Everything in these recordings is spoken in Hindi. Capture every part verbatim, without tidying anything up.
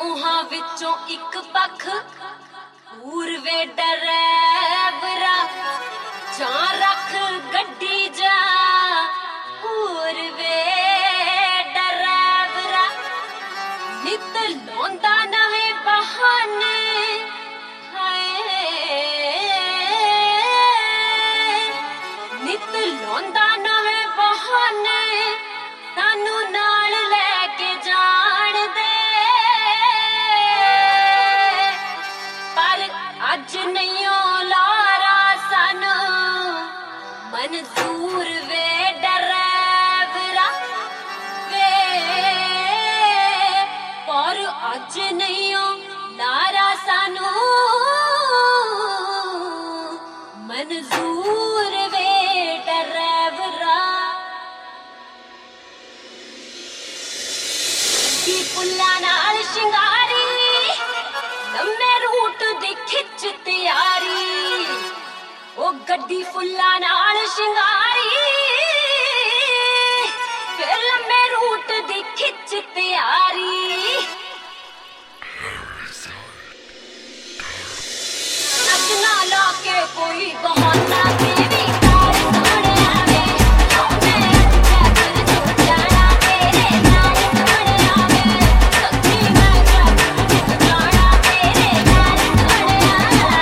दोहां विचों इक पख पूरवे डरैवरा जां रख गड्डी जा पूरवे डरैवरा नित लौंदा नवे बहाने नित लौंदा नवे बहाने सानू नाल लैके जाण दे पर अज नहीं लारा सानू मंजूर वे डरैवरा वे पर अज नहीं लारा सानू मंजूर वे डरैवरा की फुल्ला नाल शिंगारी लम्मे रूट दी खिच तैयारी ओ गड्डी फुल्ला नाल शिंगारी फिर लम्मे रूट दी खिच तैयारी नचना ला के कोई बहाना देवी तार सोने आवे मैं अज फिर जो जाना तेरे नाल सोने आवे सच्ची मैं क्या तुझे जाना तेरे नाल सोने आवे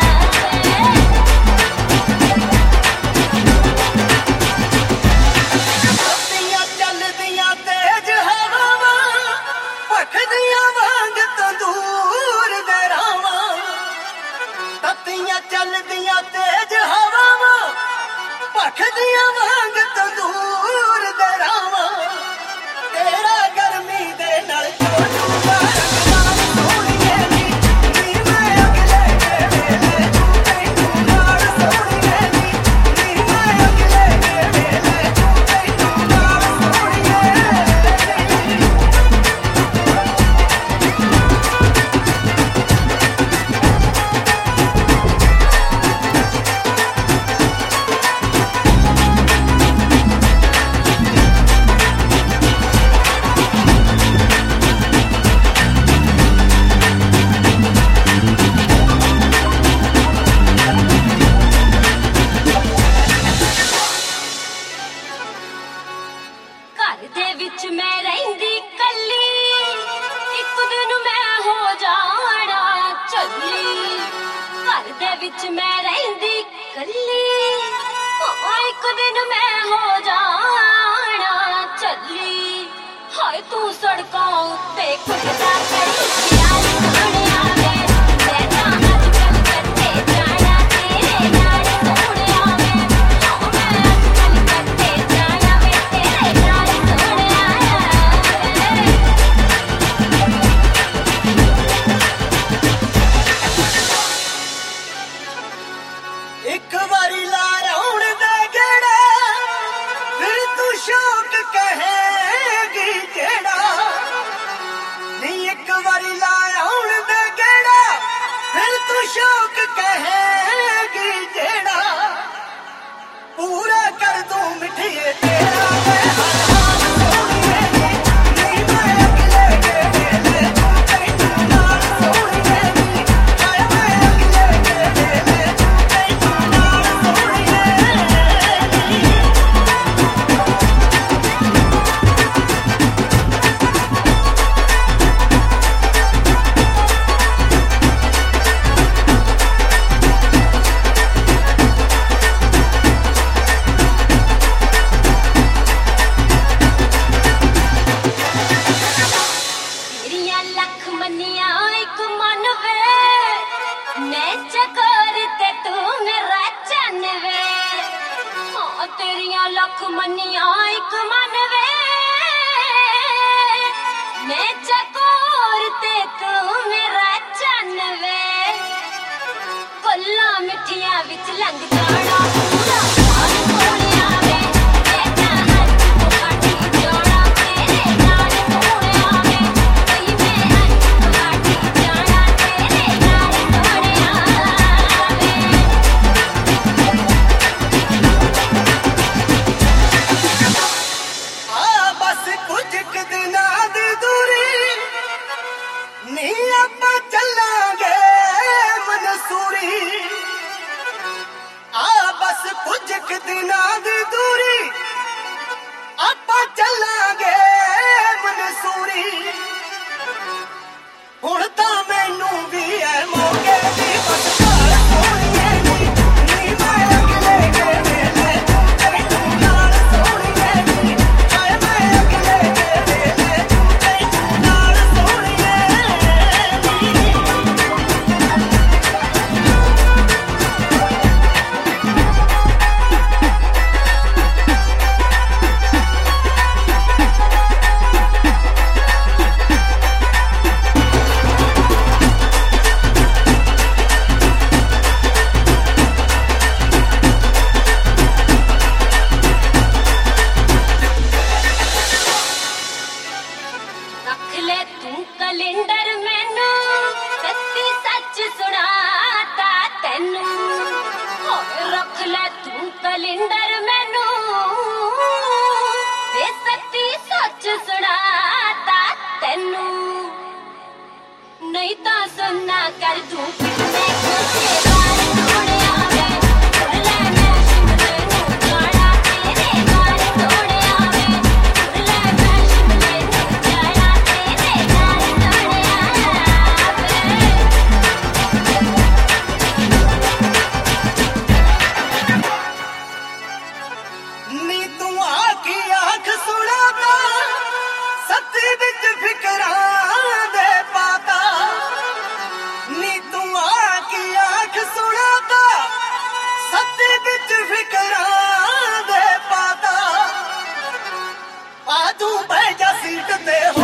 तत्तियां चलदियां तेज हवावां भखदियां वांग तंदूर दे रावां तत्तियां चलदियां तेज हवावां भखदियां वांग तंदूर दे रावां तेरा गर्मी दे नाल चोटूगा नाल सोहणीए नी नी मैं अगले वेले तू तैनू नाल सोहणीए नी नी मैं अगले वेले तू तैनू नाल सोहणीए नी घर दे विच मैं रहिंदी कल्ली इक दिन मैं हो जाना चली घर दे विच मैं रहिंदी कल्ली हाँ इक दिन मैं हो जाना चली हाय तू सड़कों उत्ते कुटदा करी ख्याल सोने आवे मैं तां अजकल कत्ते जाना तेरे नाल सोने आवे हाँ मैं अजकल कत्ते जाना वे तेरे नाल सोने आवे एक बारी ला रौण दे गेड़ा फिर तू शौक कहेगी जेड़ा नी एक बारी ला रौण दे गेड़ा फिर तू शौक कहेगी जेड़ा पूरा कर दूं मिठिए तेरा मैं हर हाल सोहणीए नी नी मैं अगले वेले तू तैनू नाल सोहणीए नी हाय मैं अगले वेले तू तैनू नाल सोहणीए नी तेरियां लख मनियां इक मन वे मैं चकोर ते तू मेरा चन वे हाँ तेरियां लख मनियां इक मन वे मैं चकोर ते तू मेरा चन वे गल्लां मिठियां विच लंघ जाना पूरा साल सोने आवे मैं तां अज गुआठी जाना तेरे नाल सोने आवे कई मैं अज गुआठी जाना तेरे नाल सोने आवे आ बस कुछ क दिनां दी दूरी नी दिनां दी दूरी आपां चलांगे मनसूरी हुण तां मैनू भी है मौके दी बस घर सोहणीए नी नी मैं अगले गेड़े तूं तैनू नाल सोहणीए नी हाय मैं अगले गेड़े तूं तैनू नाल सोहणीए नी रख ले तू कैलेंडर मैनू सच्ची सच सुनाता तेनू होए रख ले तू कैलेंडर मैनू वे सच्ची सच सुनाता तेनू नहीं तां सुनना कर दूं कितने खुशे बार तोड़िया वे सुन ले मैं शिमले नू जाना तेरे गाल तोड़िया वे सुन ले मैं शिमले नू जाना तेरे गाल तोड़िया वे नी तू आखी आख सुनाता सत्ती बिच फिकरां दे पाता नी तू आखी आख सुनाता सत्ती बिच फिकरां दे पाता आ तू बैठ जा सीट ते हो